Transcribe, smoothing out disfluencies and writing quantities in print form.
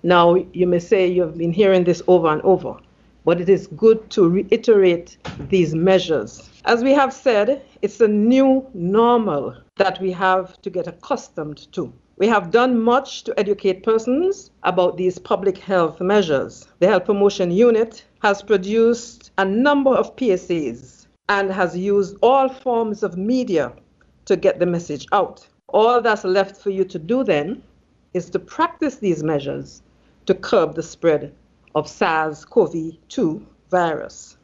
Now, you may say you've been hearing this over and over, but it is good to reiterate these measures. As we have said, it's a new normal that we have to get accustomed to. We have done much to educate persons about these public health measures. The Health Promotion Unit has produced a number of PSAs and has used all forms of media to get the message out. All that's left for you to do then is to practice these measures to curb the spread of SARS-CoV-2 virus.